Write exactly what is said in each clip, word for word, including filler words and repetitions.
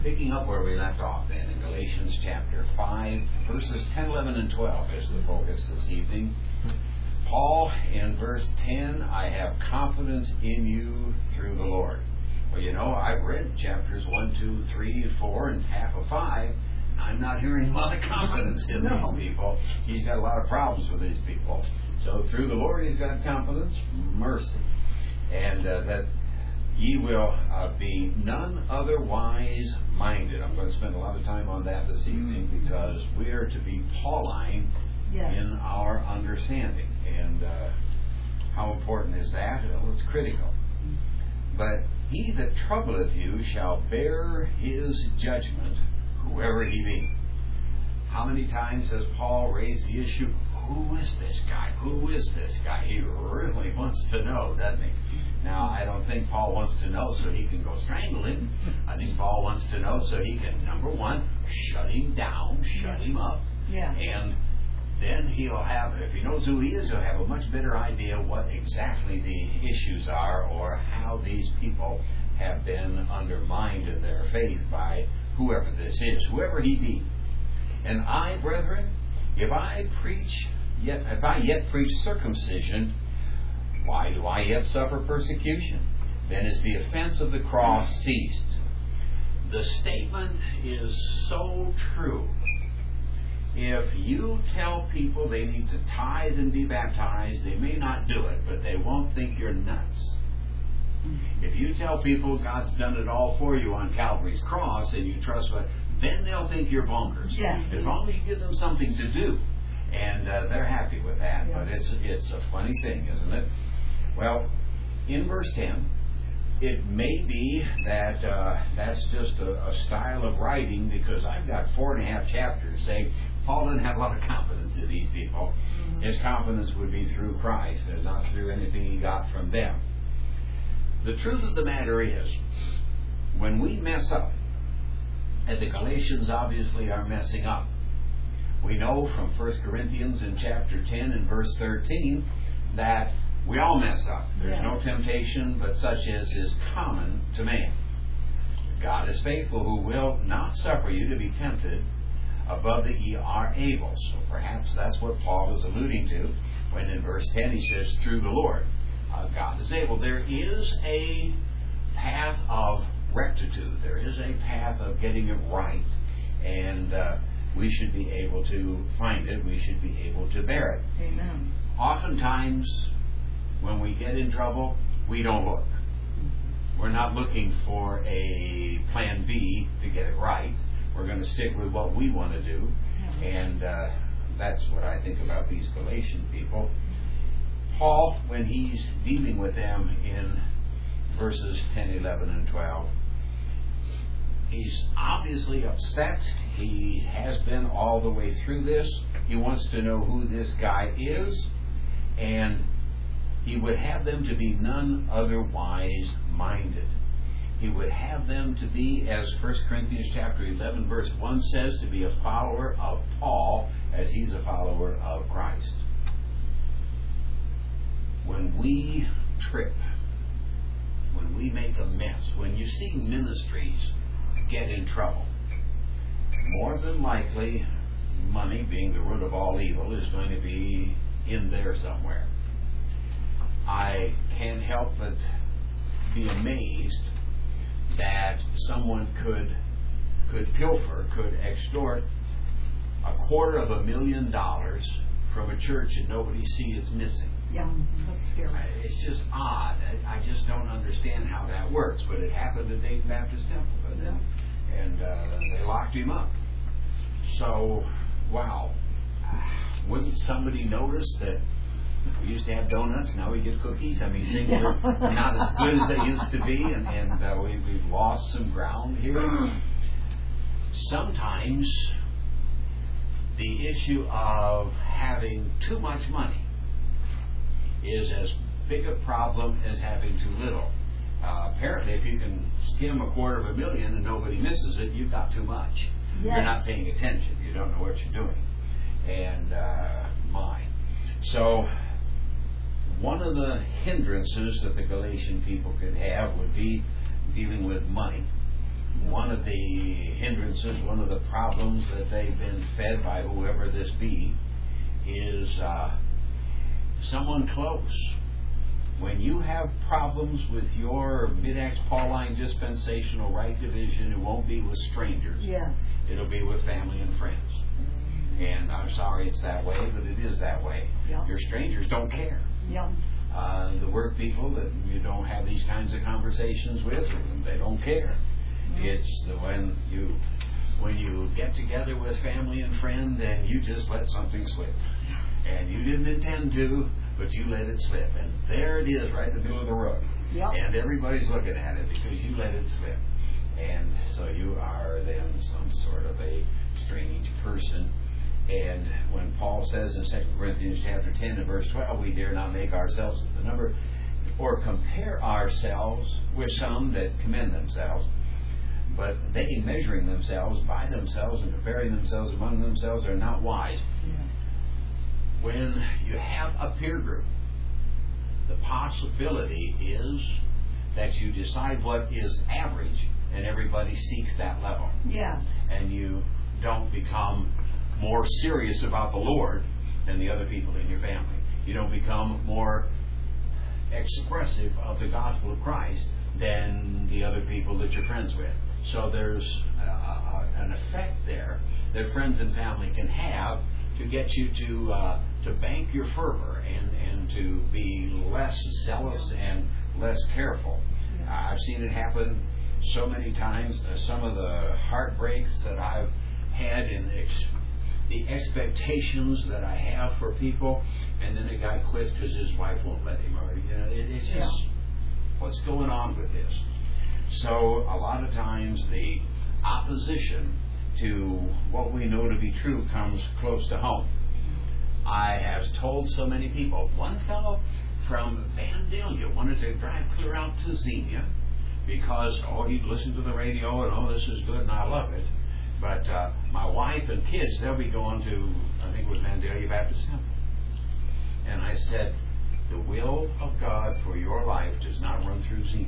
Picking up where we left off then in Galatians chapter five, verses ten, eleven, and twelve is the focus this evening. Paul in verse ten, I have confidence in you through the Lord. Well, you know, I've read chapters one, two, three, four, and half of five. I'm not hearing a lot of confidence in No. these people. He's got a lot of problems with these people. So through the Lord he's got confidence, mercy. And uh, that ye will uh, be none otherwise minded. I'm going to spend a lot of time on that this evening because we are to be Pauline Yes. in our understanding. And uh, how important is that? Well, it's critical. But he that troubleth you shall bear his judgment, whoever he be. How many times has Paul raised the issue, who is this guy? Who is this guy? He really wants to know, doesn't he? Now, I don't think Paul wants to know so he can go strangle him. I think Paul wants to know so he can, number one, shut him down, shut him up. Yeah. And then he'll have, if he knows who he is, he'll have a much better idea what exactly the issues are or how these people have been undermined in their faith by whoever this is, whoever he be. And I, brethren, if I preach, yet if I yet preach circumcision, why do I yet suffer persecution? Then is the offense of the cross ceased. The statement is so true. If you tell people they need to tithe and be baptized, they may not do it, but they won't think you're nuts. If you tell people God's done it all for you on Calvary's cross and you trust what, then they'll think you're bonkers. Yes. As long as you give them something to do, and uh, they're happy with that. Yes. But it's it's a funny thing, isn't it? Well, in verse ten, it may be that uh, that's just a, a style of writing because I've got four and a half chapters saying Paul didn't have a lot of confidence in these people. Mm-hmm. His confidence would be through Christ. It's not through anything he got from them. The truth of the matter is, when we mess up, and the Galatians obviously are messing up, we know from First Corinthians in chapter ten and verse thirteen that we all mess up. There's Yes. no temptation but such as is common to man. God is faithful, who will not suffer you to be tempted above that ye are able. So perhaps that's what Paul is alluding to when in verse ten he says, through the Lord. Uh, God is able. There is a path of rectitude. There is a path of getting it right. And uh, we should be able to find it. We should be able to bear it. Amen. Oftentimes, when we get in trouble, we don't look. We're not looking for a plan B to get it right. We're going to stick with what we want to do. And uh, that's what I think about these Galatian people. Paul, when he's dealing with them in verses ten, eleven, and twelve, he's obviously upset. He has been all the way through this. He wants to know who this guy is. And he would have them to be none otherwise minded. He would have them to be, as First Corinthians chapter eleven verse one says, to be a follower of Paul as he's a follower of Christ. When we trip, when we make a mess, when you see ministries get in trouble, more than likely money, being the root of all evil, is going to be in there somewhere. I can't help but be amazed that someone could could pilfer, could extort a quarter of a million dollars from a church and nobody see it's missing. Yeah, that's scary. It's just odd. I just don't understand how that works. But it happened at Dayton Baptist Temple, didn't it? And uh, they locked him up. So, wow. Wouldn't somebody notice that we used to have donuts, now we get cookies? I mean, things are not as good as they used to be, and, and uh, we, we've lost some ground here. Sometimes the issue of having too much money is as big a problem as having too little. Uh, apparently, if you can skim a quarter of a million and nobody misses it, you've got too much. Yes. You're not paying attention. You don't know what you're doing. And uh, mine. So, one of the hindrances that the Galatian people could have would be dealing with money. One of the hindrances, one of the problems that they've been fed by whoever this be, is uh, someone close. When you have problems with your mid-Acts Pauline dispensational right division, it won't be with strangers. Yes. It'll be with family and friends. And I'm sorry it's that way, but it is that way. Yep. Your strangers don't care. Yep. Uh, the work people that you don't have these kinds of conversations with, they don't care. Mm-hmm. It's the when you when you get together with family and friend, and you just let something slip, and you didn't intend to, but you let it slip, and there it is, right in the middle of the road. Yep. And everybody's looking at it because you let it slip, and so you are then some sort of a strange person. And when Paul says in Second Corinthians chapter ten and verse twelve, we dare not make ourselves the number or compare ourselves with some that commend themselves, but they measuring themselves by themselves and comparing themselves among themselves are not wise. Yeah. When you have a peer group, the possibility is that you decide what is average and everybody seeks that level. Yes. And you don't become more serious about the Lord than the other people in your family. You don't become more expressive of the gospel of Christ than the other people that you're friends with. So there's a, a, an effect there that friends and family can have to get you to uh, to bank your fervor and, and to be less zealous and less careful. Uh, I've seen it happen so many times. Uh, some of the heartbreaks that I've had in ex- the expectations that I have for people, and then a guy quits because his wife won't let him. Or you know, it, it's just yeah. What's going on with this? So a lot of times the opposition to what we know to be true comes close to home. I have told so many people. One fellow from Vandalia wanted to drive clear out to Xenia because, oh, he'd listen to the radio and, oh, this is good and I love it. But uh, my wife and kids, they'll be going to, I think it was Vandalia Baptist Temple. And I said, the will of God for your life does not run through Xenia.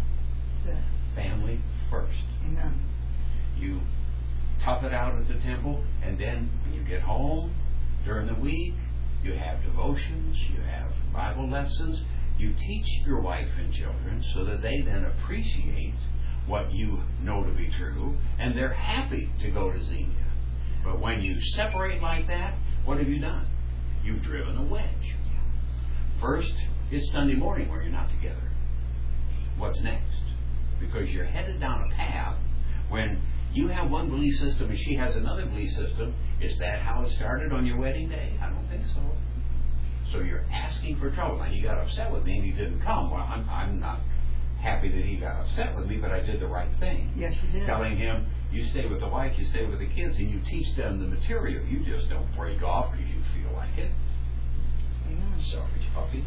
Family first. Amen. You tough it out at the temple, and then when you get home during the week, you have devotions, you have Bible lessons, you teach your wife and children so that they then appreciate what you know to be true, and they're happy to go to Xenia. But when you separate like that, what have you done? You've driven a wedge. First is Sunday morning where you're not together. What's next? Because you're headed down a path when you have one belief system and she has another belief system. Is that how it started on your wedding day? I don't think so. So you're asking for trouble. Now, you got upset with me and you didn't come. Well, I'm, I'm not happy that he got upset with me, but I did the right thing. Yes, you did. Telling him, you stay with the wife, you stay with the kids, and you teach them the material. You just don't break off because you feel like it. Amen. Selfish puppy.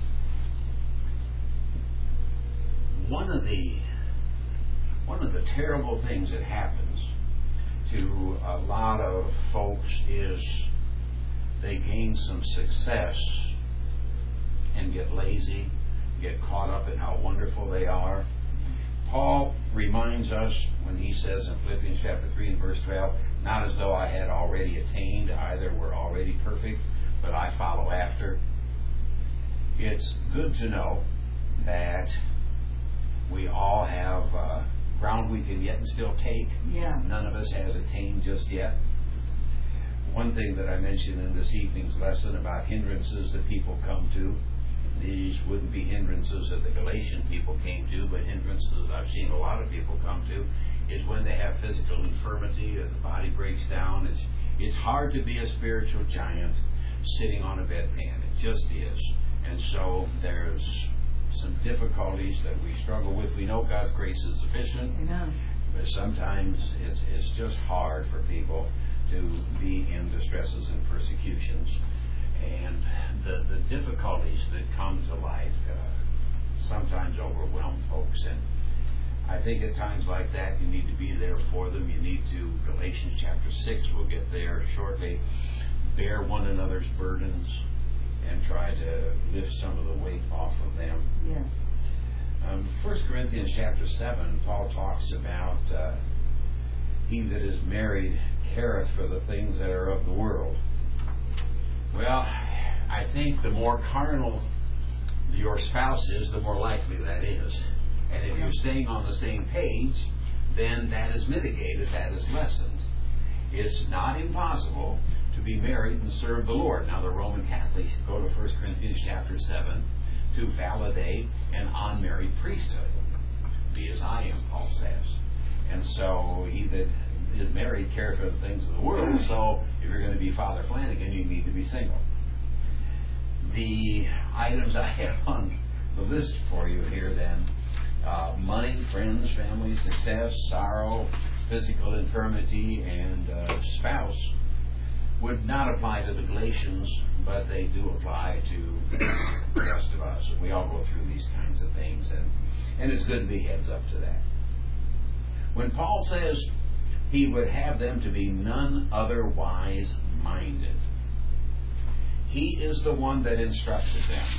One of the one of the terrible things that happens to a lot of folks is they gain some success and get lazy, get caught up in how wonderful they are. Paul reminds us when he says in Philippians chapter three and verse twelve, not as though I had already attained, either were already perfect, but I follow after. It's good to know that we all have uh, ground we can yet and still take. Yeah. None of us has attained just yet. One thing that I mentioned in this evening's lesson about hindrances that people come to, these wouldn't be hindrances that the Galatian people came to, but hindrances that I've seen a lot of people come to, is when they have physical infirmity or the body breaks down. It's, it's hard to be a spiritual giant sitting on a bedpan. It just is. And so there's some difficulties that we struggle with. We know God's grace is sufficient, Amen. But sometimes it's, it's just hard for people to be in distresses and persecutions. And the, the difficulties that come to life uh, sometimes overwhelm folks. And I think at times like that, you need to be there for them. You need to, Galatians chapter six, we'll get there shortly, bear one another's burdens and try to lift some of the weight off of them. Yes. Um, First Corinthians chapter seven, Paul talks about uh, he that is married careth for the things that are of the world. Well, I think the more carnal your spouse is, the more likely that is. And if you're staying on the same page, then that is mitigated, that is lessened. It's not impossible to be married and serve the Lord. Now the Roman Catholics go to First Corinthians chapter seven to validate an unmarried priesthood. Be as I am, Paul says. And so he that is married cares for the things of the world, so if you're going to be Father Flanagan, you need to be single. The items I have on the list for you here then, uh, money, friends, family, success, sorrow, physical infirmity, and uh, spouse, would not apply to the Galatians, but they do apply to the rest of us. We all go through these kinds of things, and, and it's good to be heads up to that. When Paul says he would have them to be none otherwise minded, he is the one that instructed them.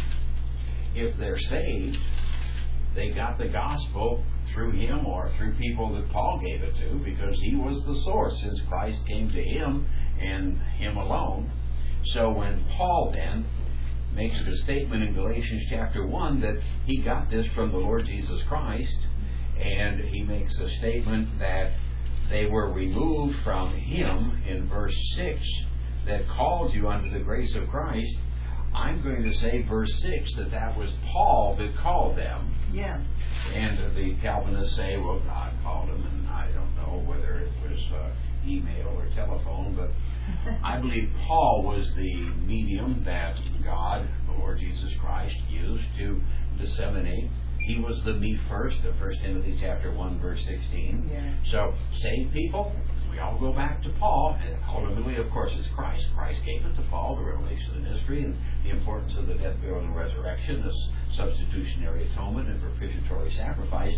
If they're saved, they got the gospel through him or through people that Paul gave it to, because he was the source, since Christ came to him and him alone. So when Paul then makes the statement in Galatians chapter one that he got this from the Lord Jesus Christ, and he makes a statement that they were removed from him in verse six, that called you unto the grace of Christ, I'm going to say verse six that that was Paul that called them. Yes. And the Calvinists say, well, God called them, and I don't know whether it was uh, email or telephone, but I believe Paul was the medium that God, the Lord Jesus Christ, used to disseminate. He was the me first of First Timothy chapter one, verse sixteen. Yeah. So, saved people, we all go back to Paul, and ultimately, of course, it's Christ. Christ gave it to Paul, the revelation of the mystery, and the importance of the death, burial, and resurrection, this substitutionary atonement and propitiatory sacrifice.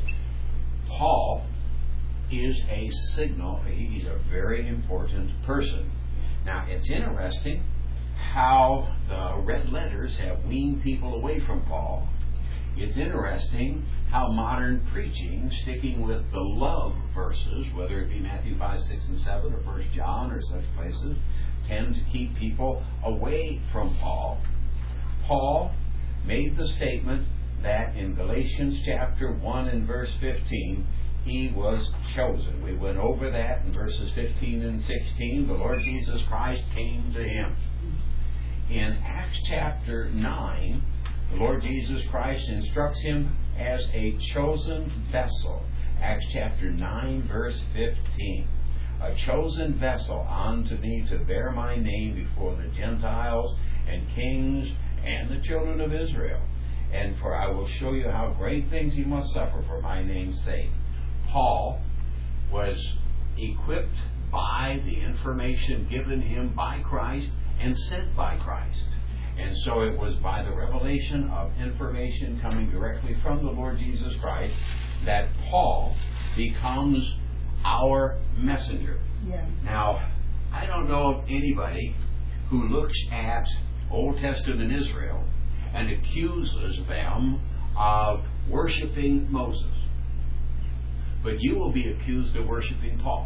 Paul is a signal. He's a very important person. Now, it's interesting how the red letters have weaned people away from Paul. It's interesting how modern preaching, sticking with the love verses, whether it be Matthew five, six, and seven, or First John, or such places, tend to keep people away from Paul. Paul made the statement that in Galatians chapter one and verse fifteen, he was chosen. We went over that in verses fifteen and sixteen. The Lord Jesus Christ came to him. In Acts chapter nine, the Lord Jesus Christ instructs him as a chosen vessel. Acts chapter nine, verse fifteen. A chosen vessel unto me to bear my name before the Gentiles and kings and the children of Israel. And for I will show you how great things he must suffer for my name's sake. Paul was equipped by the information given him by Christ and sent by Christ. And so it was by the revelation of information coming directly from the Lord Jesus Christ that Paul becomes our messenger. Yes. Now, I don't know of anybody who looks at Old Testament Israel and accuses them of worshiping Moses. But you will be accused of worshiping Paul.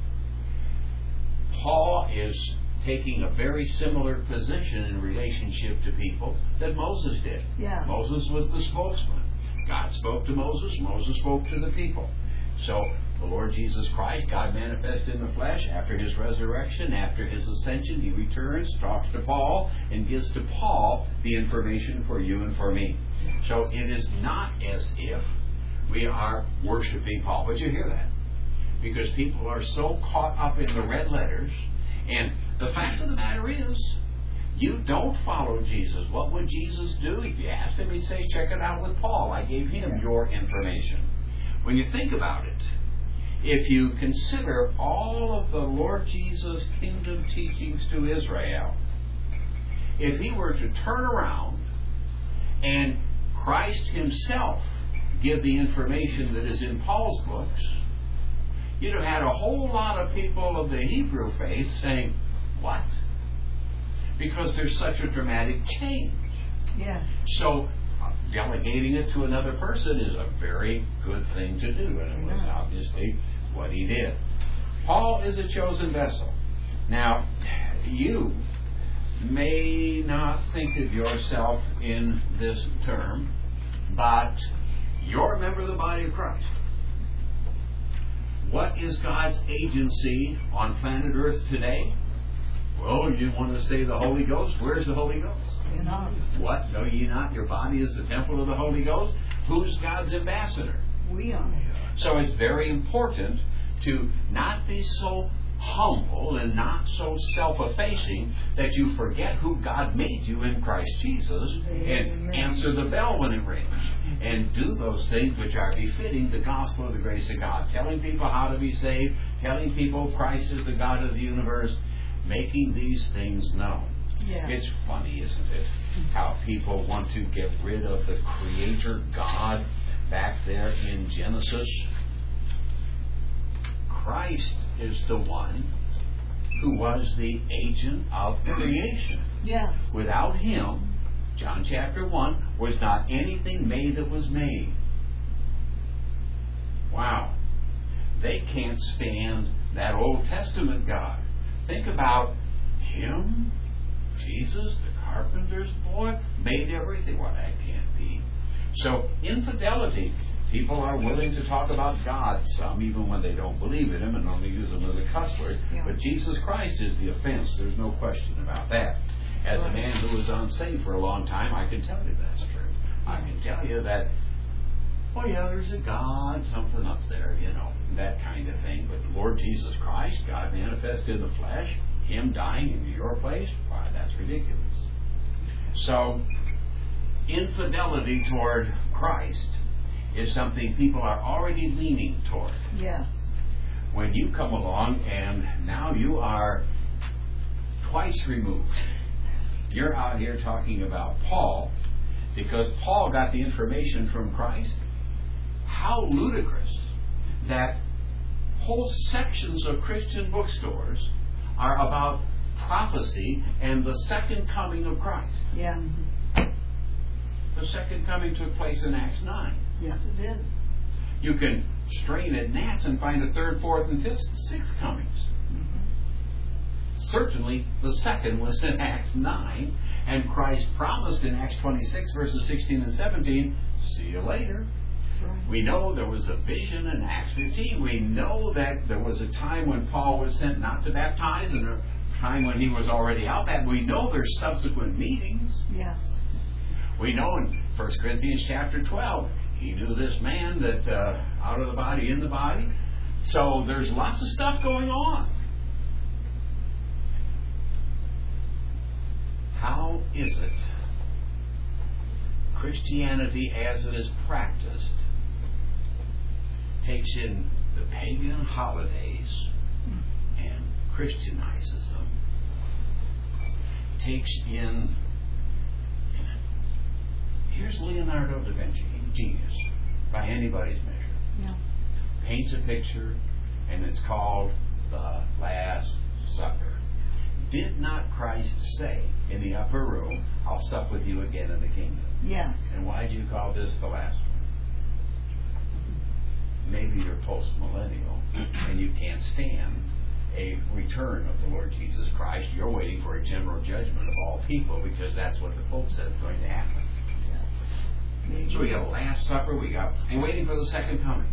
Paul is taking a very similar position in relationship to people that Moses did. Yeah. Moses was the spokesman. God spoke to Moses. Moses spoke to the people. So the Lord Jesus Christ, God manifested in the flesh, after his resurrection, after his ascension, he returns, talks to Paul, and gives to Paul the information for you and for me. So it is not as if we are worshiping Paul. But you hear that? Because people are so caught up in the red letters. And the fact of the matter is, you don't follow Jesus. What would Jesus do? If you asked him, he'd say, check it out with Paul. I gave him your information. When you think about it, if you consider all of the Lord Jesus' kingdom teachings to Israel, if he were to turn around and Christ himself give the information that is in Paul's books, you'd have had a whole lot of people of the Hebrew faith saying, what? Because there's such a dramatic change. Yeah. So uh, delegating it to another person is a very good thing to do, and it was obviously what he did. Paul is a chosen vessel. Now, you may not think of yourself in this term, but you're a member of the body of Christ. What is God's agency on planet Earth today? Well, you want to say the Holy Ghost? Where's the Holy Ghost? In us. What? Know ye not your body is the temple of the Holy Ghost? Who's God's ambassador? We are. So it's very important to not be so humble and not so self-effacing that you forget who God made you in Christ Jesus. Amen. And answer the bell when it rings. And do those things which are befitting the gospel of the grace of God. Telling people how to be saved. Telling people Christ is the God of the universe. Making these things known. Yeah. It's funny, isn't it? How people want to get rid of the Creator God back there in Genesis. Christ is the one who was the agent of creation. Yes. Without Him, John chapter one, was not anything made that was made. Wow. They can't stand that Old Testament God. Think about Him, Jesus, the carpenter's boy, made everything. Well, that can't be. So, infidelity. People are willing to talk about God some, even when they don't believe in Him and only use Him as a cuss word. Yeah. But Jesus Christ is the offense. There's no question about that. As a man who was unsaved for a long time, I can tell you that's true. I can tell you that, oh yeah, there's a God, something up there, you know, that kind of thing. But the Lord Jesus Christ, God manifested in the flesh, Him dying in your place, why, that's ridiculous. So, infidelity toward Christ is something people are already leaning toward. Yes. When you come along and now you are twice removed, you're out here talking about Paul because Paul got the information from Christ. How ludicrous that whole sections of Christian bookstores are about prophecy and the second coming of Christ. Yeah. The second coming took place in Acts nine. Yes, it did. You can strain at gnats and find the third, fourth, and fifth, sixth comings. Mm-hmm. Certainly, the second was in Acts nine, and Christ promised in Acts twenty-six, verses sixteen and seventeen, see you later. Right. We know there was a vision in Acts fifteen. We know that there was a time when Paul was sent not to baptize and a time when he was already out. That we know there's subsequent meetings. Yes. We know in First Corinthians chapter twelve, he knew this man that uh, out of the body, in the body. So there's lots of stuff going on. How is it Christianity as it is practiced takes in the pagan holidays and Christianizes them, takes in, here's Leonardo da Vinci, genius, by anybody's measure, Yeah. paints a picture, and it's called The Last Supper. Did not Christ say in the upper room, I'll sup with you again in the kingdom? Yes. And why do you call this the last one? Maybe you're post-millennial and you can't stand a return of the Lord Jesus Christ. You're waiting for a general judgment of all people because that's what the Pope says is going to happen. Maybe. So we got a Last Supper. We got we're waiting for the second coming.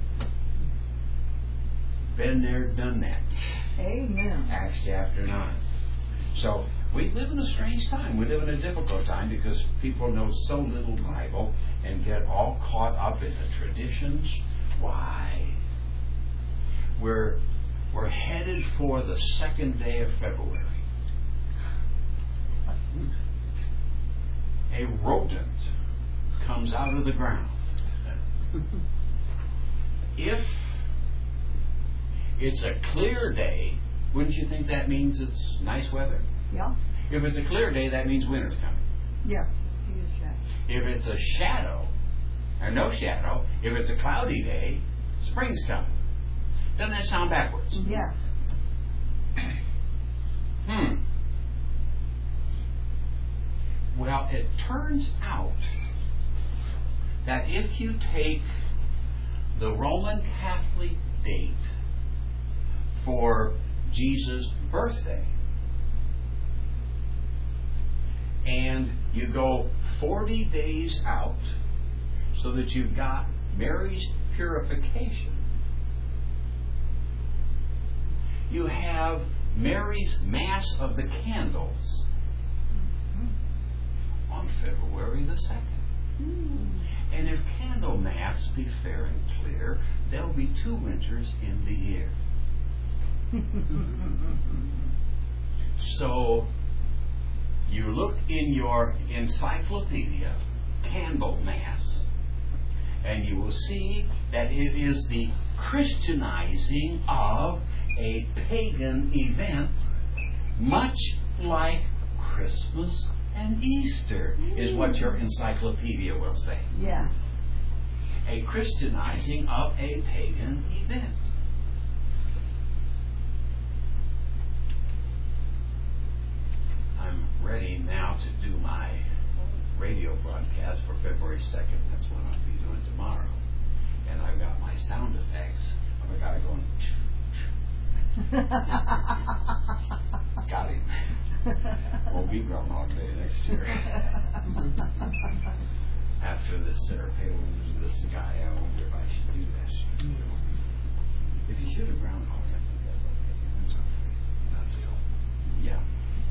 Been there, done that. Amen. Acts chapter nine. So we live in a strange time. We live in a difficult time because people know so little Bible and get all caught up in the traditions. Why? We're we're headed for the second day of February. A rodent comes out of the ground. If it's a clear day, wouldn't you think that means it's nice weather? Yeah. If it's a clear day, that means winter's coming. Yes. See the shadow. If it's a shadow, or no shadow, if it's a cloudy day, spring's coming. Doesn't that sound backwards? Yes. Hmm. Well, it turns out that if you take the Roman Catholic date for Jesus' birthday. And you go forty days out so that you've got Mary's purification. You have Mary's Mass of the Candles on February the second. And if candle mass be fair and clear, there'll be two winters in the year. So you look in your encyclopedia, Candle Mass, and you will see that it is the Christianizing of a pagan event, much like Christmas and Easter, is what your encyclopedia will say. Yes. A Christianizing of a pagan event. I'm ready now to do my radio broadcast for February second. That's what I'll be doing tomorrow. And I've got my sound effects. I've got it going. Got it. Won't be Groundhog Day next year. After this Sarah Palin and this guy, I wonder if I should do that. If you shoot a groundhog, I think that's okay. That's okay. Not deal. Yeah.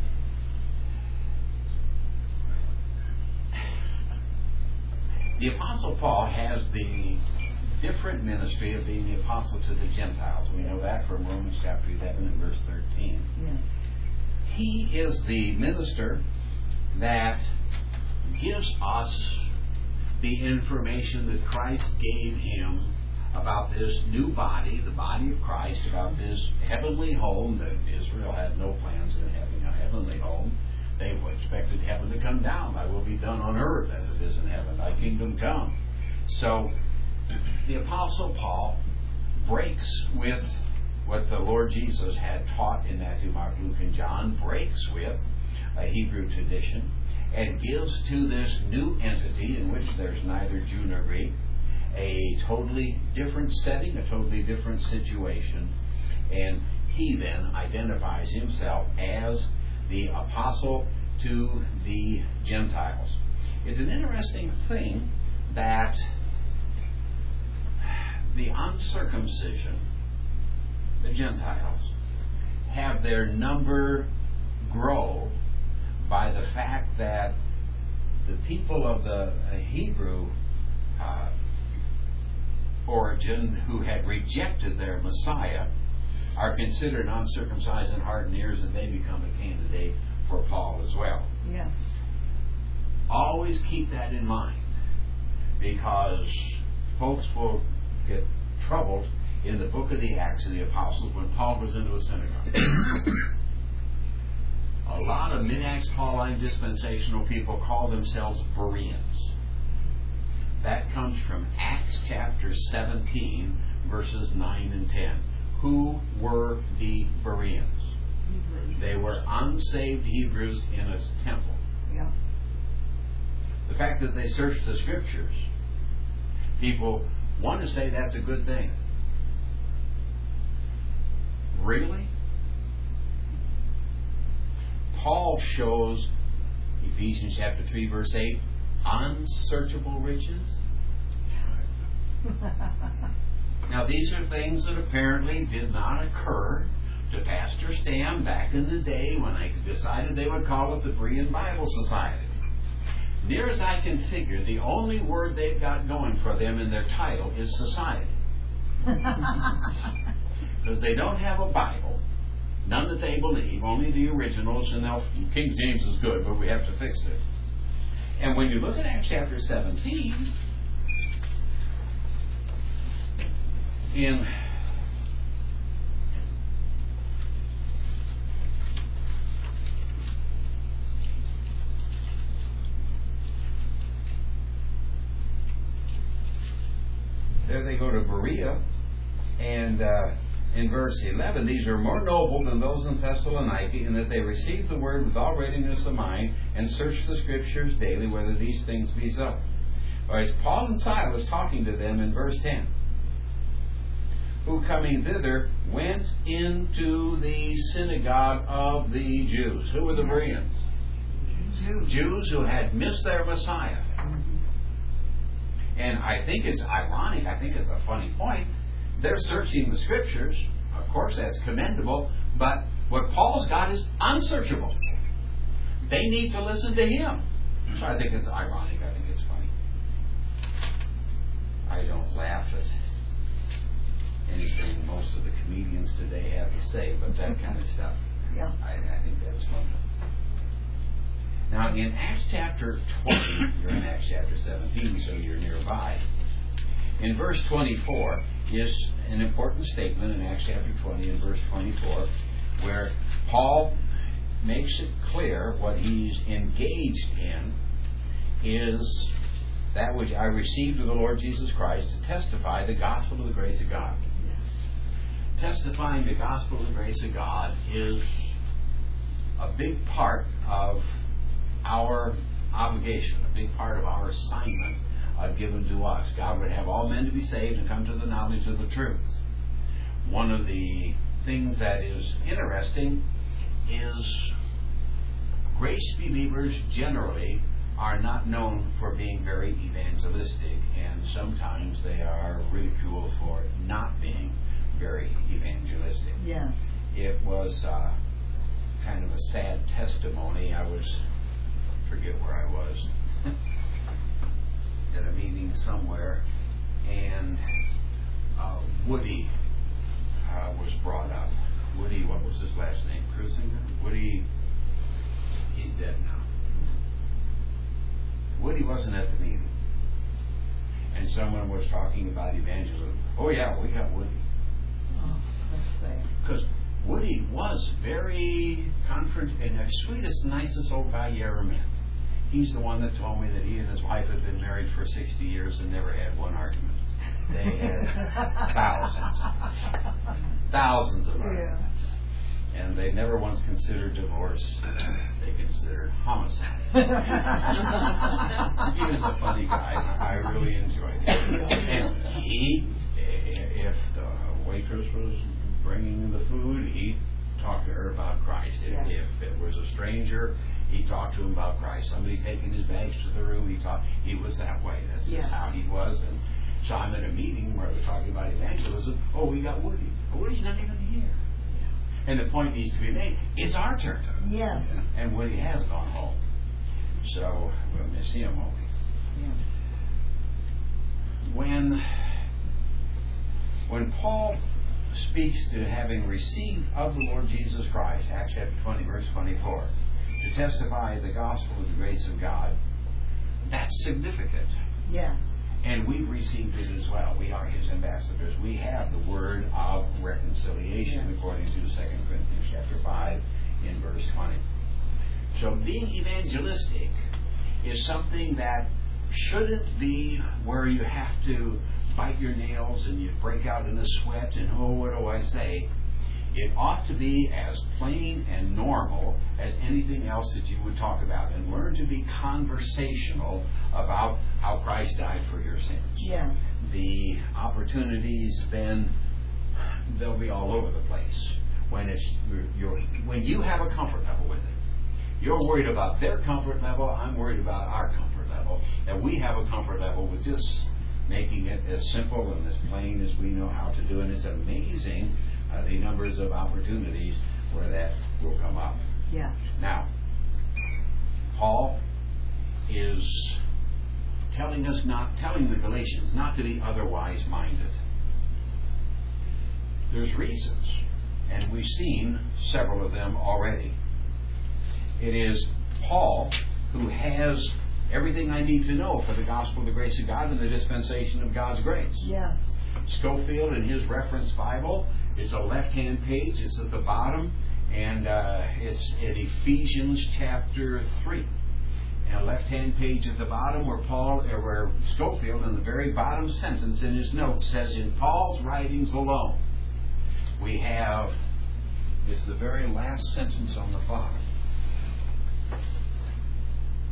The Apostle Paul has the different ministry of being the apostle to the Gentiles. We know that from Romans chapter eleven and verse thirteen. Yes. He is the minister that gives us the information that Christ gave him about this new body, the body of Christ, about this heavenly home that Israel had no plans in having a heavenly home. They expected heaven to come down. Thy will be done on earth as it is in heaven. Thy kingdom come. So the Apostle Paul breaks with what the Lord Jesus had taught in Matthew, Mark, Luke, and John, breaks with a Hebrew tradition, and gives to this new entity in which there's neither Jew nor Greek a totally different setting, a totally different situation, and he then identifies himself as the apostle to the Gentiles. It's an interesting thing that the uncircumcision, the Gentiles, have their number grow by the fact that the people of the Hebrew uh, origin who had rejected their Messiah are considered uncircumcised in heart and ears, and they become a candidate for Paul as well. Yes. Always keep that in mind, because folks will get troubled in the book of the Acts of the Apostles when Paul goes into a synagogue. A lot of mid-Acts Pauline dispensational people call themselves Bereans. That comes from Acts chapter seventeen, verses nine and ten. Who were the Bereans? Hebrews. They were unsaved Hebrews in a temple. Yeah. The fact that they searched the Scriptures, people want to say that's a good thing. Really? Paul shows, Ephesians chapter three, verse eight, unsearchable riches. Now, these are things that apparently did not occur to Pastor Stam back in the day when they decided they would call it the Berean Bible Society. Near as I can figure, the only word they've got going for them in their title is society. Because they don't have a Bible, none that they believe, only the originals, and they'll, King James is good, but we have to fix it. And when you look at Acts chapter seventeen, in there they go to Berea, and uh, in verse eleven, these are more noble than those in Thessalonica, in that they received the word with all readiness of mind, and searched the Scriptures daily whether these things be so. Whereas Paul and Silas talking to them in verse ten. who coming thither went into the synagogue of the Jews. Who were the Bereans? Jews. Jews who had missed their Messiah. Mhm. And I think it's ironic, I think it's a funny point. They're searching the Scriptures. Of course, that's commendable. But what Paul's got is unsearchable. They need to listen to him. So I think it's ironic. I think it's funny. I don't laugh at anything most of the comedians today have to say, but that kind of stuff, Yeah. I, I think that's fun. Now, in Acts chapter twenty, you're in Acts chapter seventeen, so you're nearby. In verse twenty-four is an important statement in Acts chapter twenty, in verse twenty-four, where Paul makes it clear what he's engaged in is that which I received of the Lord Jesus Christ to testify the gospel of the grace of God. Testifying the gospel of the grace of God is a big part of our obligation, a big part of our assignment uh, given to us. God would have all men to be saved and come to the knowledge of the truth. One of the things that is interesting is grace believers generally are not known for being very evangelistic, and sometimes they are ridiculed for not being very evangelistic. Yes. It was uh, kind of a sad testimony. I was, forget where I was, at a meeting somewhere, and uh, Woody uh, was brought up. Woody, what was his last name? Cruisinger? Woody, he's dead now. Woody wasn't at the meeting. And someone was talking about evangelism. Oh yeah, we got Woody. Oh, let's say. Because Woody was very confront and the sweetest, nicest old guy you ever met. He's the one that told me that he and his wife had been married for sixty years and never had one argument. They had thousands. Thousands of arguments. Yeah. And they never once considered divorce. They considered homicide. He was a funny guy. I really enjoyed it. And he, if the waitress was bringing the food, he talked to her about Christ. If, Yeah. if it was a stranger, he talked to him about Christ. Somebody taking his bags to the room, he talked. He was that way. That's Yes. just how he was. And so I'm at a meeting where we're talking about evangelism. Oh, we got Woody. But Woody's not even here. And the point needs to be made. It's our turn. Yes. And Woody has gone home. So we'll miss him, won't we? Yeah. When, when Paul speaks to having received of the Lord Jesus Christ, Acts chapter twenty, verse twenty-four, to testify the gospel of the grace of God, that's significant. Yes. And we've received it as well. We are His ambassadors. We have the word of reconciliation, Yes. according to Second Corinthians chapter five, in verse twenty. So being evangelistic is something that shouldn't be where you have to bite your nails and you break out in a sweat and, oh, what do I say? It ought to be as plain and normal as anything else that you would talk about, and learn to be conversational about how Christ died for your sins. Yes. The opportunities then, they'll be all over the place. When it's you're, you're, when you have a comfort level with it, you're worried about their comfort level. I'm worried about our comfort level, and we have a comfort level with just making it as simple and as plain as we know how to do. And it's amazing uh, the numbers of opportunities where that will come up. Yes. Now, Paul is telling us not, telling the Galatians not to be otherwise minded. There's reasons, and we've seen several of them already. It is Paul who has everything I need to know for the gospel of the grace of God and the dispensation of God's grace. Yes. Schofield, in his reference Bible, it's a left-hand page. It's at the bottom, and uh, it's in Ephesians chapter three. And a left-hand page at the bottom where Paul, or where Schofield, in the very bottom sentence in his notes, says, "In Paul's writings alone, we have." It's the very last sentence on the bottom.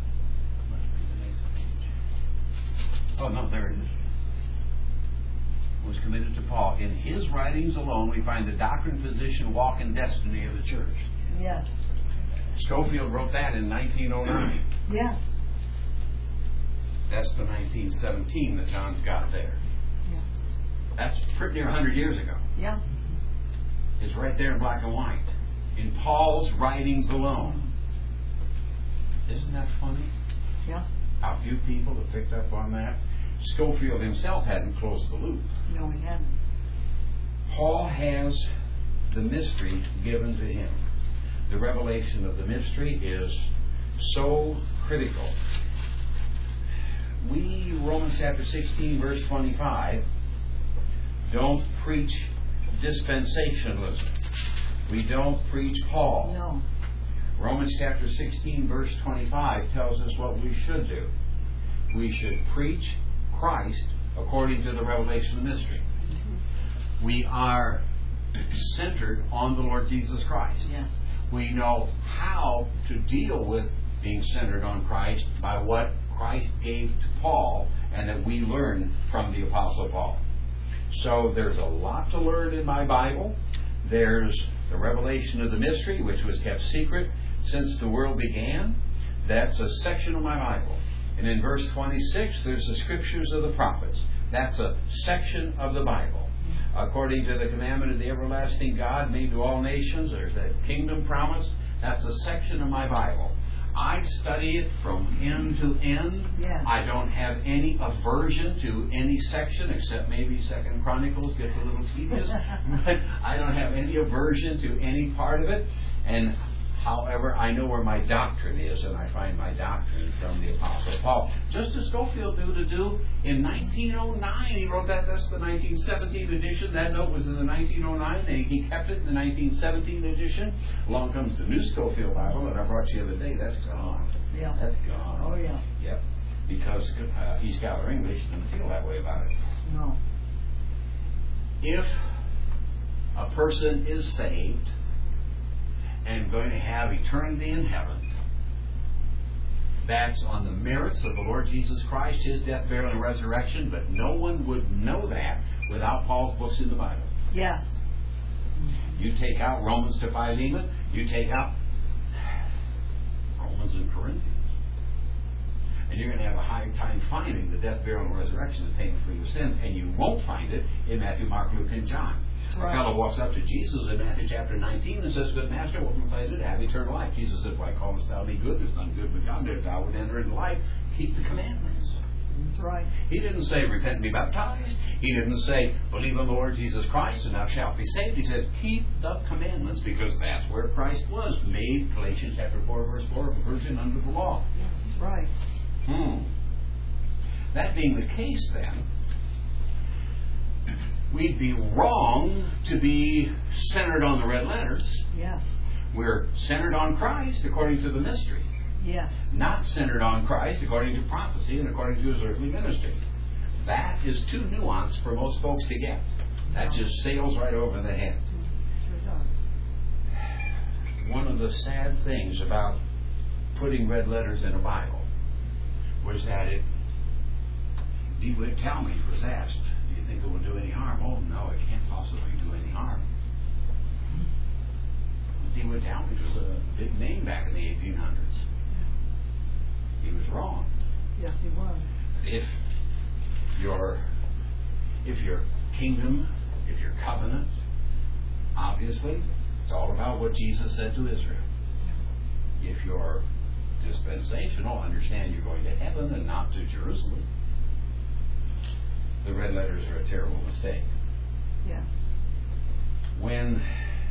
Must be the next page. Oh no, there it is. was committed to Paul. In his writings alone, we find the doctrine, position, walk, and destiny of the church. Yes. Scofield wrote that in nineteen oh nine. Yes. That's the nineteen seventeen that John's got there. Yeah. That's pretty near one hundred years ago. Yeah. It's right there in black and white. In Paul's writings alone. Isn't that funny? Yeah. How few people have picked up on that. Scofield himself hadn't closed the loop. No, he hadn't. Paul has the mystery given to him. The revelation of the mystery is so critical. We, Romans chapter sixteen, verse twenty-five, don't preach dispensationalism. We don't preach Paul. No. Romans chapter sixteen, verse twenty-five tells us what we should do. We should preach Christ according to the revelation of the mystery. Mm-hmm. We are centered on the Lord Jesus Christ. Yes. We know how to deal with being centered on Christ by what Christ gave to Paul and that we learn from the Apostle Paul. So there's a lot to learn in my Bible. There's the revelation of the mystery, which was kept secret since the world began. That's a section of my Bible. And in verse twenty-six, there's the scriptures of the prophets. That's a section of the Bible. According to the commandment of the everlasting God made to all nations, there's that kingdom promise. That's a section of my Bible. I study it from end to end. Yeah. I don't have any aversion to any section, except maybe Second Chronicles gets a little tedious. But I don't have any aversion to any part of it. And however, I know where my doctrine is, and I find my doctrine from the Apostle Paul. Just as Scofield knew to do in nineteen oh nine. He wrote that. That's the nineteen seventeen edition. That note was in the nineteen oh nine. And he kept it in the nineteen seventeen edition. Along comes the new Scofield Bible that I brought you the other day. That's gone. Yeah. That's gone. Oh, yeah. Yep. Because uh, East Calvary English doesn't feel that way about it. No. If a person is saved and going to have eternity in heaven, that's on the merits of the Lord Jesus Christ, His death, burial, and resurrection, but no one would know that without Paul's books in the Bible. Yes. You take out Romans to Philemon, you take out Romans and Corinthians, and you're going to have a hard time finding the death, burial, and resurrection and payment for your sins, and you won't find it in Matthew, Mark, Luke, and John. Right. A fellow walks up to Jesus in Matthew chapter nineteen and says, "Good Master, what must I do to have eternal life?" Jesus said, "Why callest thou me good? There's none good but God. If thou would enter into life, keep the commandments." That's right. He didn't say, "Repent and be baptized." He didn't say, "Believe on the Lord Jesus Christ and thou shalt be saved." He said, "Keep the commandments," because that's where Christ was made. Galatians chapter four, verse four, a virgin under the law. That's right. Hmm. That being the case, then, we'd be wrong to be centered on the red letters. Yes. We're centered on Christ according to the mystery. Yes. Not centered on Christ according to prophecy and according to His earthly ministry. That is too nuanced for most folks to get. That just sails right over the head. Sure does. One of the sad things about putting red letters in a Bible was that it, DeWitt Talmage was asked, "Do you think it will do any harm?" "Oh, no, it can't possibly do any harm." DeWitt Talmage was a big name back in the eighteen hundreds. He was wrong. Yes, he was. If your if your kingdom, if your covenant, obviously, it's all about what Jesus said to Israel. If you're dispensational, understand you're going to heaven and not to Jerusalem. The red letters are a terrible mistake. Yes. When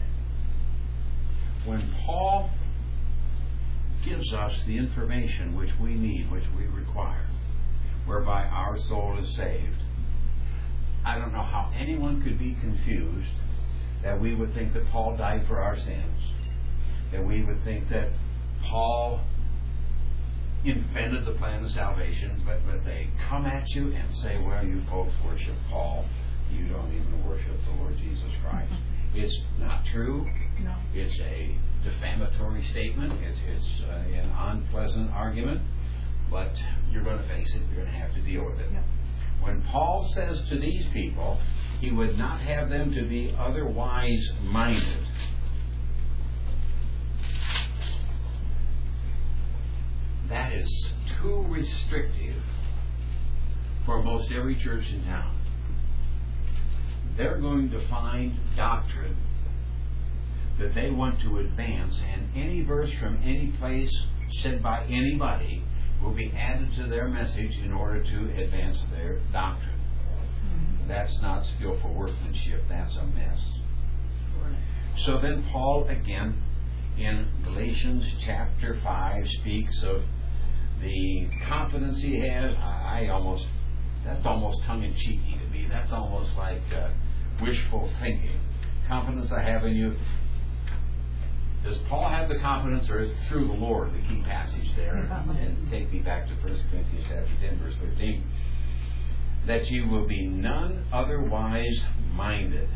when Paul gives us the information which we need, which we require, whereby our soul is saved, I don't know how anyone could be confused that we would think that Paul died for our sins, that we would think that Paul invented the plan of salvation, but, but they come at you and say, "Well, you folks worship Paul. You don't even worship the Lord Jesus Christ." It's not true. No. It's a defamatory statement. It's, it's uh, an unpleasant argument, but you're going to face it. You're going to have to deal with it. Yep. When Paul says to these people, He would not have them to be otherwise minded. That is too restrictive for most every church in town. They're going to find doctrine that they want to advance, and any verse from any place said by anybody will be added to their message in order to advance their doctrine. Mm-hmm. That's not skillful workmanship. That's a mess. So then Paul again in Galatians chapter five speaks of the confidence he has. I almost, that's almost tongue-in-cheeky to me. That's almost like uh, wishful thinking. Confidence I have in you. Does Paul have the confidence, or is it through the Lord, the key passage there? And take me back to First Corinthians chapter ten, verse thirteen. That you will be none otherwise minded.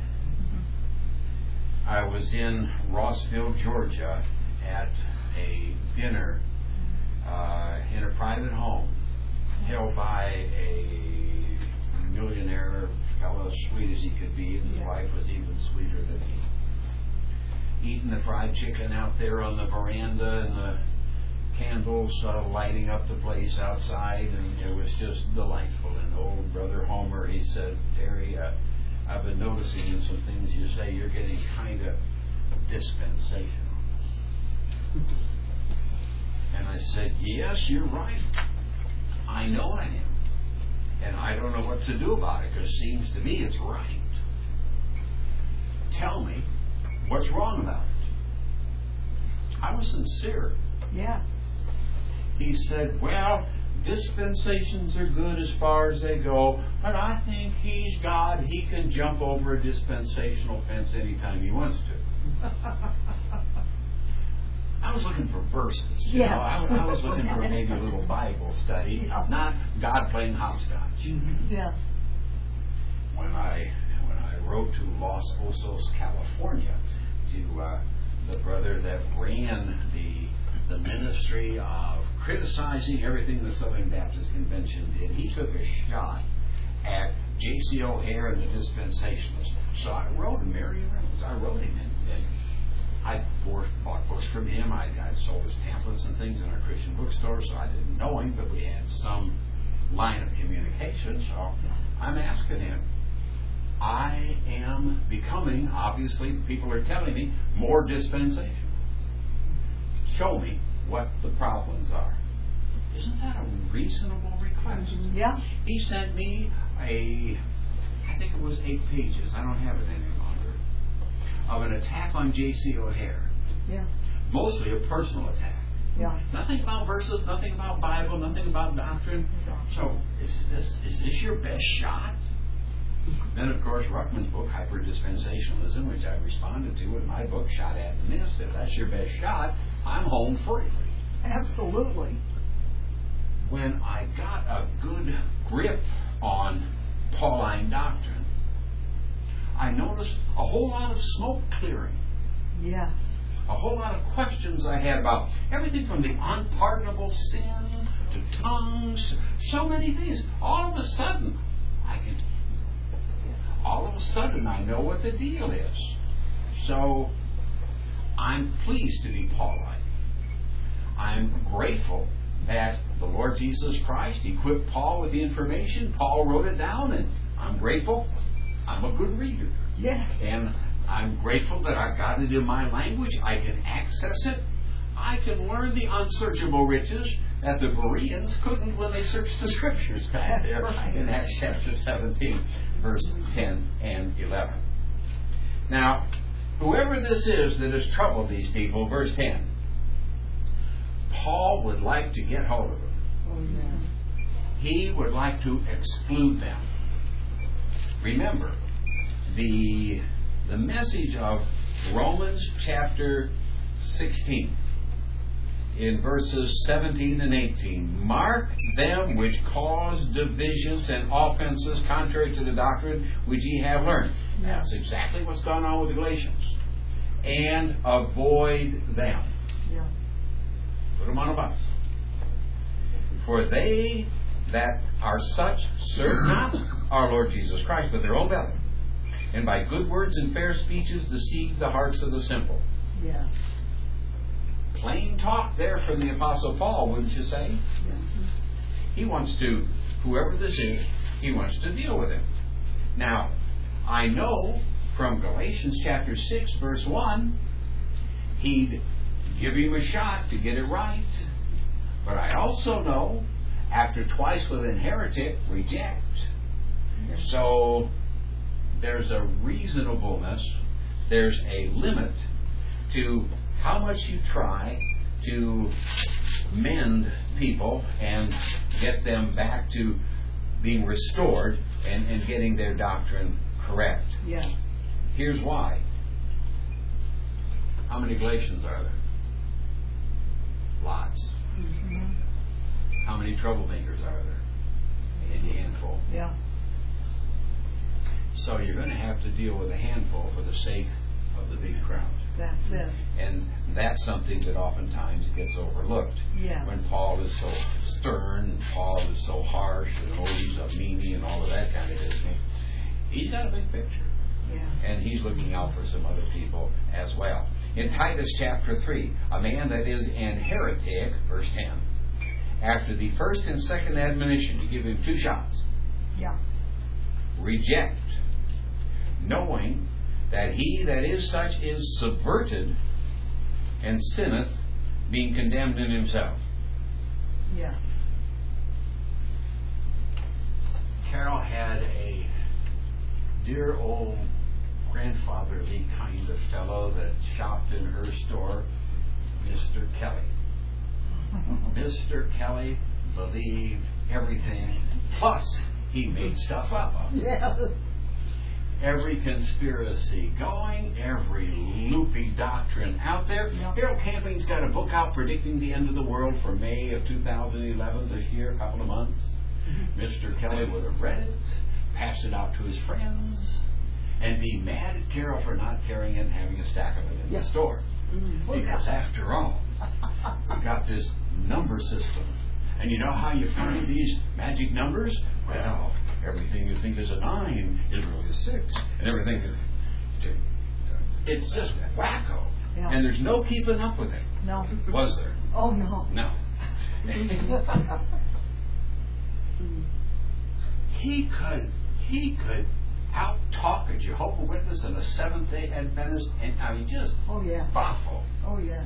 I was in Rossville, Georgia, at a dinner uh, in a private home held by a millionaire fellow, sweet as he could be, and his yeah. wife was even sweeter than he. Eating the fried chicken out there on the veranda, and the candles uh, lighting up the place outside, and it was just delightful. And old brother Homer, he said, Terry, uh, I've been noticing in some things you say you're getting kind of dispensational. And I said, yes, you're right. I know I am. And I don't know what to do about it, because it seems to me it's right. Tell me, what's wrong about it? I was sincere. Yes. He said, well, dispensations are good as far as they go, but I think He's God. He can jump over a dispensational fence anytime He wants to. I was looking for verses. You yes. know, I, I was looking for maybe a little Bible study, yeah. not God playing hopscotch. Mm-hmm. Yes. When I when I wrote to Los Osos, California, to uh, the brother that ran the the ministry of criticizing everything the Southern Baptist Convention did, he took a shot at J C O'Hare and the dispensationalists. So I wrote him, Mary Reynolds. I wrote him, and, and I bought books from him. I, I sold his pamphlets and things in our Christian bookstore, so I didn't know him, but we had some line of communication. So I'm asking him, I am becoming, obviously, people are telling me, more dispensational. Show me what the problems are. Isn't that a reasonable request? Yeah. He sent me a, I think it was eight pages, I don't have it any longer, of an attack on J C O'Hare. Yeah. Mostly a personal attack. Yeah. Nothing about verses, nothing about Bible, nothing about doctrine. So, is this is this your best shot? Then, of course, Ruckman's book, Hyper-Dispensationalism, which I responded to in my book, Shot at and Missed. If that's your best shot, I'm home free. Absolutely. When I got a good grip on Pauline doctrine, I noticed a whole lot of smoke clearing. Yes. A whole lot of questions I had about everything from the unpardonable sin to tongues, so many things. All of a sudden, I can... All of a sudden, I know what the deal is. So, I'm pleased to be Pauline. I'm grateful that the Lord Jesus Christ equipped Paul with the information. Paul wrote it down, and I'm grateful. I'm a good reader. Yes. And I'm grateful that I've got it in my language. I can access it. I can learn the unsearchable riches that the Bereans couldn't when they searched the Scriptures back there right. in Acts chapter seventeen, verse ten and eleven. Now, whoever this is that has troubled these people, verse ten, Paul would like to get hold of them. Oh, yes. He would like to exclude them. Remember, the the message of Romans chapter sixteen, in verses seventeen and eighteen, mark them which cause divisions and offenses contrary to the doctrine which ye have learned. Yeah. That's exactly what's gone on with the Galatians. And avoid them. Yeah. Put them on a box. For they that are such serve not our Lord Jesus Christ, but their own belly. and by good words and fair speeches deceive the hearts of the simple. Yeah. Plain talk there from the Apostle Paul, wouldn't you say? Yeah. He wants to, whoever this is, he wants to deal with him. Now, I know from Galatians chapter six, verse one, he'd give him a shot to get it right. But I also know, after twice with an heretic, reject. So, there's a reasonableness, there's a limit to how much you try to mend people and get them back to being restored and, and getting their doctrine correct. Yes. Here's why. How many Galatians are there? Lots. Mm-hmm. How many troublemakers are there? A handful. Yeah. So you're going to have to deal with a handful for the sake of the big crowd. That's it. And that's something that oftentimes gets overlooked. Yes. When Paul is so stern and Paul is so harsh and oh, he's a meanie and all of that kind of business. He's got a big picture. Yeah. And he's looking out for some other people as well. In Titus chapter three, a man that is an heretic, verse ten, after the first and second admonition, you give him two shots. Yeah. Reject, knowing that he that is such is subverted and sinneth, being condemned in himself. Yeah. Carol had a dear old grandfatherly kind of fellow that shopped in her store, Mister Kelly. Mister Kelly believed everything, plus he made stuff up. Yes. Every conspiracy going, every loopy doctrine out there. Yep. Harold Camping's got a book out predicting the end of the world for May of two thousand eleven, this year, a couple of months. Mm-hmm. Mister Kelly would have read it, pass it out to his friends, and be mad at Carol for not carrying it and having a stack of it in Yes. the store. Mm-hmm. Because after all, we got this number system. And you know how you find these magic numbers? Well, everything you think is a nine is really a six. And everything is... It's just wacko. Yeah. And there's no keeping up with it. No. Was there? Oh, no. No. he could... He could out-talk a Jehovah's Witness and a Seventh-day Adventist. And I mean, just... Oh, yeah. Baffle. Oh, yeah.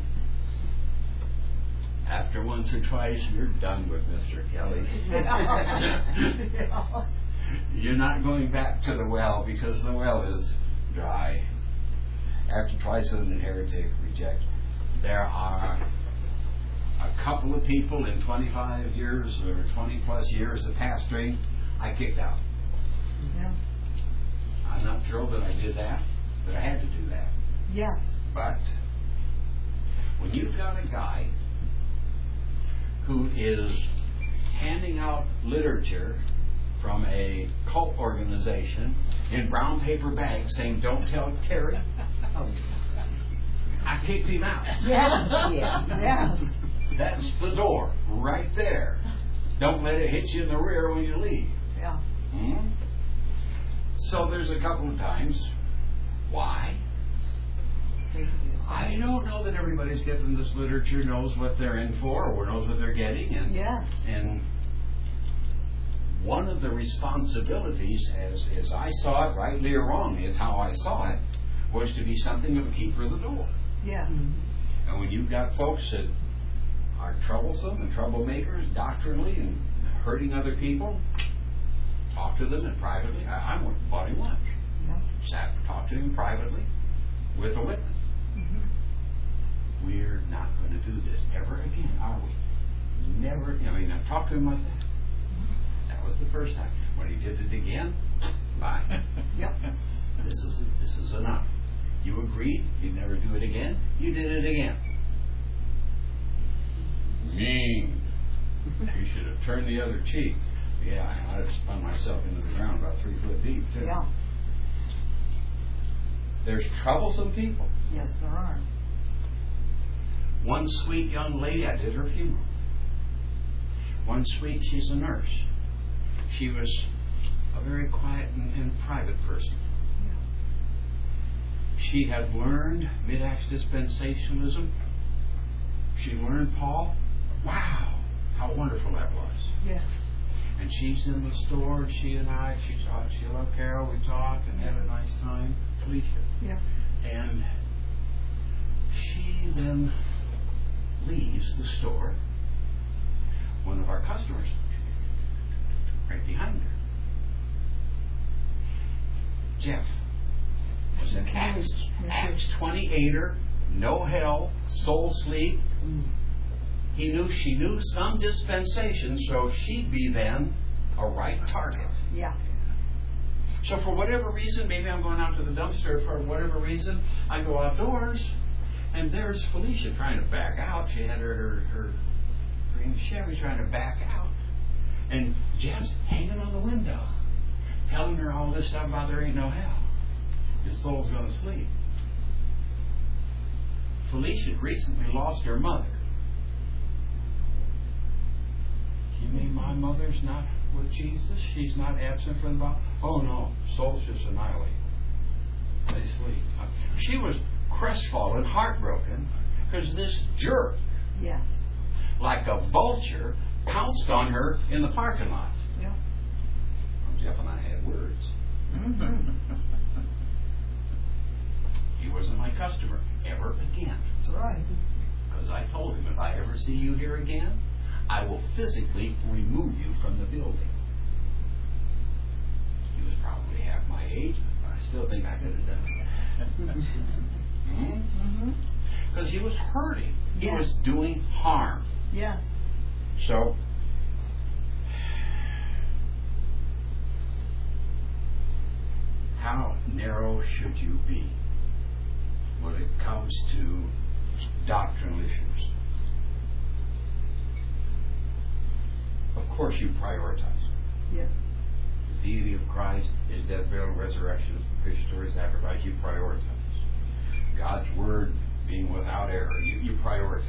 After once or twice, you're done with Mister Kelly. Yeah. You're not going back to the well because the well is dry. After twice with an heretic, reject. There are a couple of people in twenty-five years or twenty plus years of pastoring I kicked out. Yeah. I'm not thrilled that I did that, but I had to do that. Yes. But when you've got a guy who is handing out literature from a cult organization in brown paper bags saying, "Don't tell Terry," I kicked him out. Yes. Yeah. Yes. That's the door right there. Don't let it hit you in the rear when you leave. Yeah. Hmm? So there's a couple of times. Why? I don't know that everybody's getting this literature knows what they're in for or knows what they're getting. And, Yeah. and one of the responsibilities, as, as I saw it, rightly or wrongly, it's how I saw it, was to be something of a keeper of the door. Yeah. And when you've got folks that are troublesome and troublemakers doctrinally and hurting other people, talk to them and privately. I, I went and bought him lunch. Yeah. Sat and talked to him privately with a witness. We're not going to do this ever again, are we? Never. I mean, I talked to him like that. That was the first time. When he did it again, bye. Yep. This is this is enough. You agreed you'd never do it again. You did it again. Mean. You should have turned the other cheek. Yeah, I'd have spun myself into the ground about three foot deep too. Yeah. There's troublesome people. Yes, there are. One sweet young lady, I did her funeral. One sweet, she's a nurse. She was a very quiet and, and private person. she had learned mid-Acts dispensationalism. She learned Paul. Wow, how wonderful that was. Yes. And she's in the store, and she and I, she talked, she loved Carol, we talked and had a nice time. Felicia. Yeah. And she then leaves the store. One of our customers, right behind her. Jeff was an Acts, Acts twenty-eighter, no hell, soul sleep. He knew she knew some dispensation, so she'd be then a right target. Yeah. So for whatever reason, maybe I'm going out to the dumpster, for whatever reason, I go outdoors, and there's Felicia trying to back out. She had her, her, her green Chevy trying to back out. And Jeff's hanging on the window, telling her all this stuff about there ain't no hell. His soul's going to sleep. Felicia recently lost her mother. You mean my mother's not with Jesus? She's not absent from the body? Oh no, soul's just annihilated. They sleep. She was crestfallen, heartbroken, because this jerk, Yes. like a vulture, pounced on her in the parking lot. Yeah. Jeff and I had words. Mm-hmm. He wasn't my customer ever again. That's right. Because I told him, if I ever see you here again, I will physically remove you from the building. He was probably half my age, but I still think I could have done it. Mm-hmm. Because he was hurting. He Yes. was doing harm. Yes. So, how narrow should you be when it comes to doctrinal issues? Of course you prioritize. Yes. The deity of Christ, His death, burial, and resurrection, His propitiatory sacrifice, you prioritize. God's Word being without error, you, you prioritize.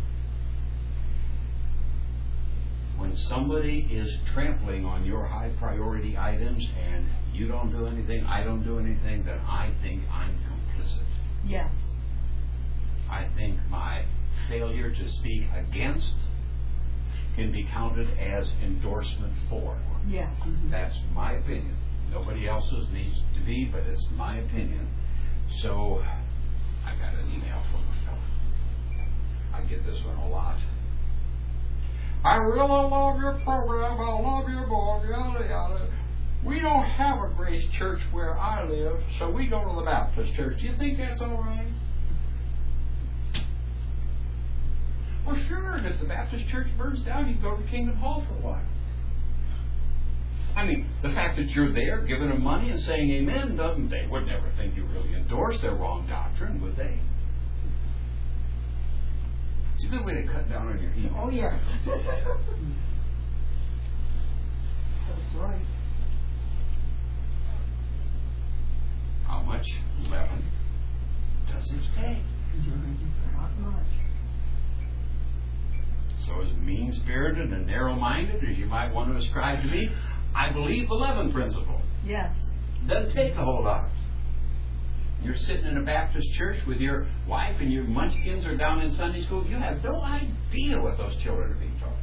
When somebody is trampling on your high priority items and you don't do anything, I don't do anything, then I think I'm complicit. Yes. I think my failure to speak against can be counted as endorsement for. Yes. That's my opinion. Nobody else's needs to be, but it's my opinion. So, I got an email from a fellow. I get this one a lot. I really love your program. I love your book. Yada, yada. We don't have a Grace Church where I live, so we go to the Baptist Church. Do you think that's all right? Well, sure. And if the Baptist Church burns down, you can go to Kingdom Hall for a while. I mean, the fact that you're there giving them money and saying amen, doesn't they would never think you really endorse their wrong doctrine, would they? It's a good way to cut down on your ego. Oh, yes. That's right. How much leaven does it take? Not much. So as mean-spirited and narrow-minded as you might want to ascribe to me, I believe the leaven principle. Yes. Doesn't take a whole lot. You're sitting in a Baptist church with your wife and your munchkins are down in Sunday school. You have no idea what those children are being taught.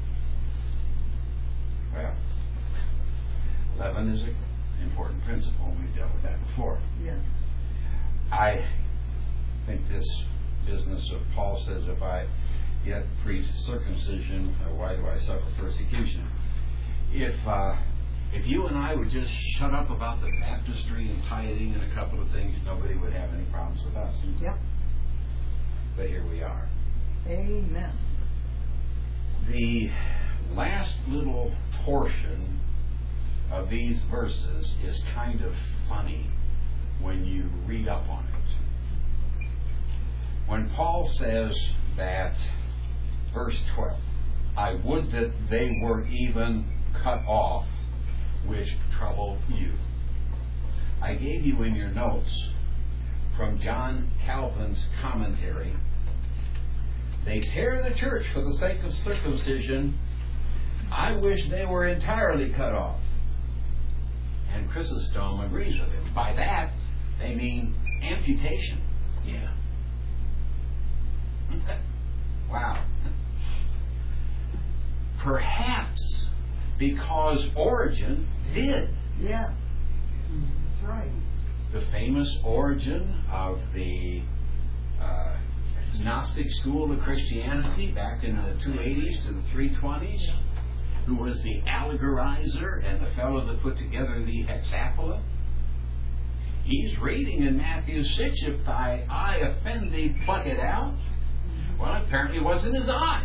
Well, leaven is an important principle, and we've dealt with that before. Yes. I think this business of Paul says, if I yet preach circumcision, why do I suffer persecution? If uh, if you and I would just shut up about the baptistry and tithing and a couple of things, nobody would have any problems with us. Yep. But here we are. Amen. The last little portion of these verses is kind of funny when you read up on it. When Paul says that, verse twelve, I would that they were even cut off which trouble you. I gave you in your notes from John Calvin's commentary, they tear the church for the sake of circumcision. I wish they were entirely cut off. And Chrysostom agrees with him. By that, they mean amputation. Yeah. Wow. Perhaps because Origen did. Yeah. That's right. The famous Origen of the uh, Gnostic school of Christianity back in the two eighties to the three twenties, who was the allegorizer and the fellow that put together the Hexapla. He's reading in Matthew six, if thy eye offend thee, pluck it out. Well, apparently it wasn't his eye.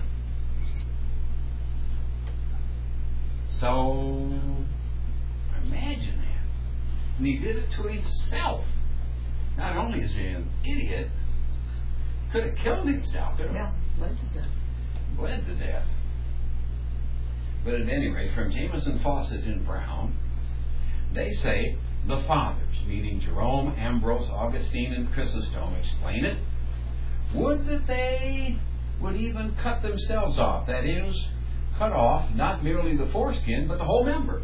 So, imagine that. And he did it to himself. Not only is he an idiot, could have killed himself. Could have Yeah, bled to death. bled to death. But at any rate, from Jameson, Fawcett, and Brown, they say the fathers, meaning Jerome, Ambrose, Augustine, and Chrysostom, explain it. Would that they would even cut themselves off. That is, cut off not merely the foreskin, but the whole member.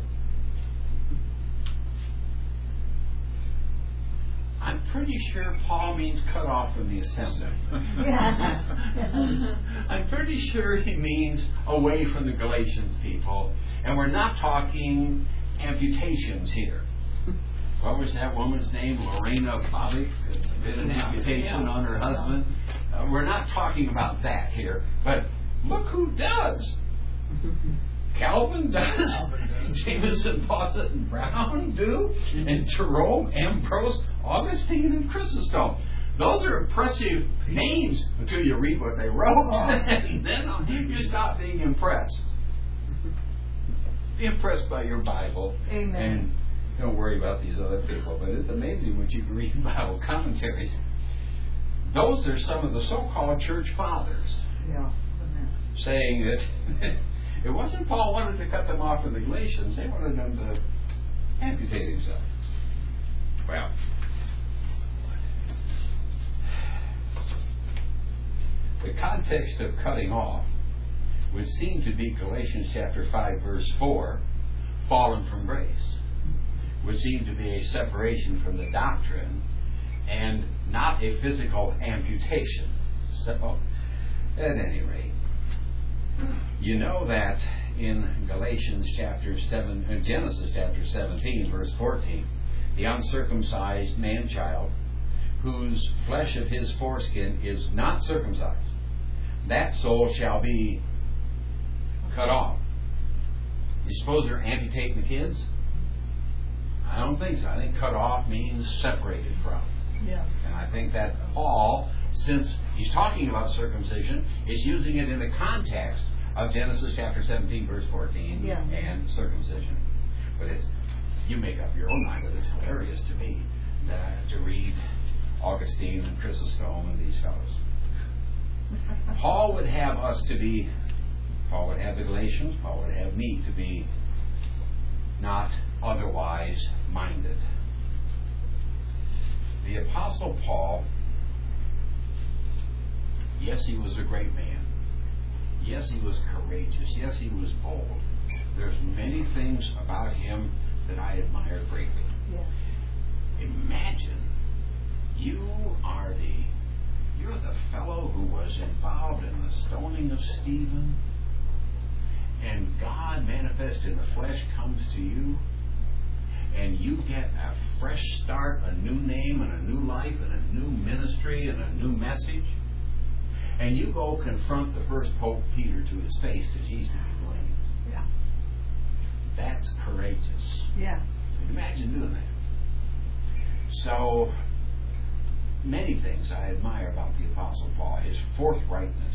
I'm pretty sure Paul means cut off from the assembly. Yeah. I'm pretty sure he means away from the Galatians people. And we're not talking amputations here. What was that woman's name? Lorena Bobbitt did an amputation on her husband. Uh, we're not talking about that here. But look who does. Calvin does. Jameson, Fawcett, and Brown do. And Jerome, Ambrose, Augustine, and Chrysostom. Those are impressive names until you read what they wrote. And then you stop being impressed. Be impressed by your Bible. Amen. And don't worry about these other people. But it's amazing what you can read in Bible commentaries. Those are some of the so-called church fathers. Yeah. Saying that it wasn't Paul wanted to cut them off in the Galatians. They wanted them to amputate himself. Well, the context of cutting off would seem to be Galatians chapter five, verse four, fallen from grace. Would seem to be a separation from the doctrine and not a physical amputation. So, at any rate, you know that in Galatians chapter seven, in Genesis chapter seventeen, verse fourteen, the uncircumcised man-child, whose flesh of his foreskin is not circumcised, that soul shall be cut off. You suppose they're amputating the kids? I don't think so. I think cut off means separated from. Yeah. And I think that Paul, since he's talking about circumcision, is using it in the context of Genesis chapter seventeen, verse fourteen, yeah. and circumcision. But it's, you make up your own mind, but it's hilarious to me that, to read Augustine and Chrysostom and these fellows. Paul would have us to be, Paul would have the Galatians, Paul would have me to be not otherwise minded. The Apostle Paul, yes, he was a great man. Yes, he was courageous. Yes, he was bold. There's many things about him that I admire greatly. Yeah. Imagine you are the you're the fellow who was involved in the stoning of Stephen, and God manifest in the flesh comes to you, and you get a fresh start, a new name and a new life and a new ministry and a new message, and you go confront the first Pope Peter to his face because he's to be blamed. Yeah. That's courageous. Yeah. Imagine doing that. So, many things I admire about the Apostle Paul. His forthrightness.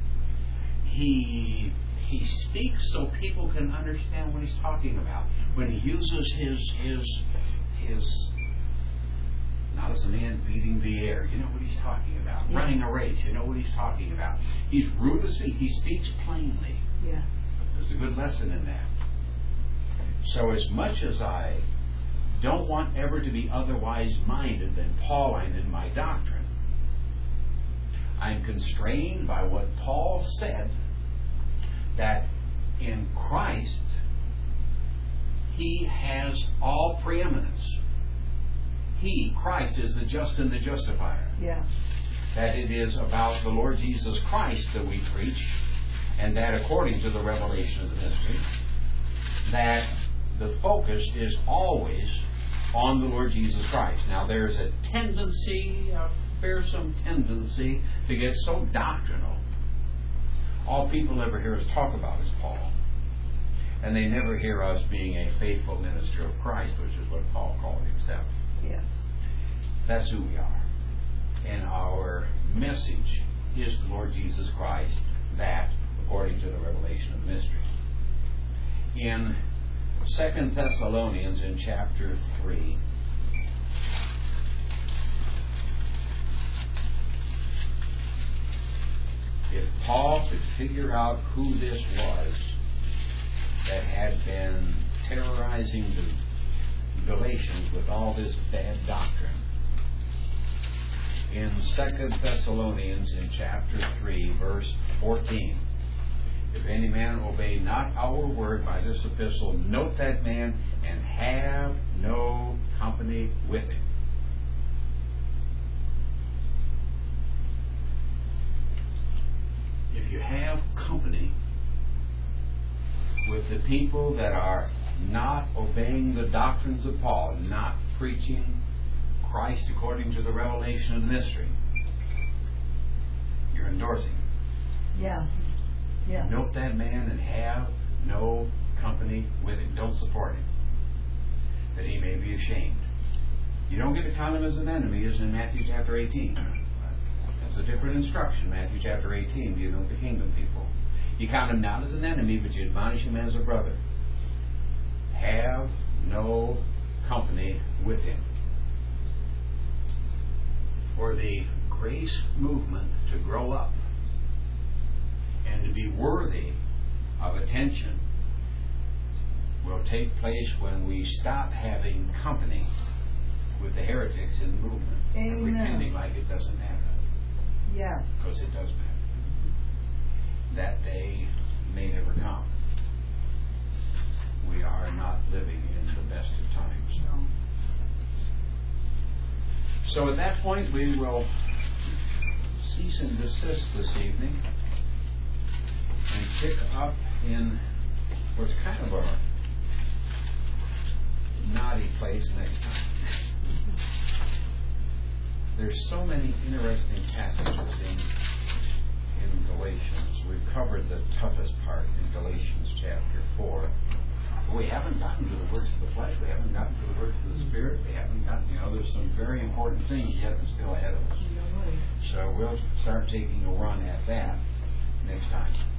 He he speaks so people can understand what he's talking about. When he uses his his his not as a man beating the air, you know what he's talking about. Yeah. Running a race, you know what he's talking about. He's rude to speak. He speaks plainly. Yeah. There's a good lesson in that. So as much as I don't want ever to be otherwise minded than Pauline in my doctrine, I'm constrained by what Paul said, that in Christ he has all preeminence. He, Christ, is the just and the justifier. Yeah. That it is about the Lord Jesus Christ that we preach, and that according to the revelation of the mystery, that the focus is always on the Lord Jesus Christ. Now there's a tendency, a fearsome tendency, to get so doctrinal. All people ever hear us talk about is Paul. And they never hear us being a faithful minister of Christ, which is what Paul called himself. Yes. That's who we are. And our message is the Lord Jesus Christ, that according to the revelation of the mystery. In Second Thessalonians in chapter three, if Paul could figure out who this was that had been terrorizing the Galatians with all this bad doctrine, in Second Thessalonians in chapter three, verse fourteen, if any man obey not our word by this epistle, note that man, and have no company with him. If you have company with the people that are not obeying the doctrines of Paul, not preaching Christ according to the revelation of the mystery, you're endorsing him. Yes. Yes. Note that man and have no company with him. Don't support him, that he may be ashamed. You don't get to count him as an enemy, as in Matthew chapter eighteen. That's a different instruction. Matthew chapter eighteen, do you know the kingdom people? You count him not as an enemy, but you admonish him as a brother. Have no company with him. For the grace movement to grow up and to be worthy of attention will take place when we stop having company with the heretics in the movement. Amen. And pretending like it doesn't matter. Yes. Because it does matter. That day may never come. We are not living in the best of times. No. So at that point we will cease and desist this evening and pick up in what's kind of a knotty place next time. There's so many interesting passages in, in Galatians. We've covered the toughest part in Galatians chapter four. We haven't gotten to the works of the flesh. We haven't gotten to the works of the Spirit. We haven't gotten, you know, there's some very important things yet and still ahead of us. So we'll start taking a run at that next time.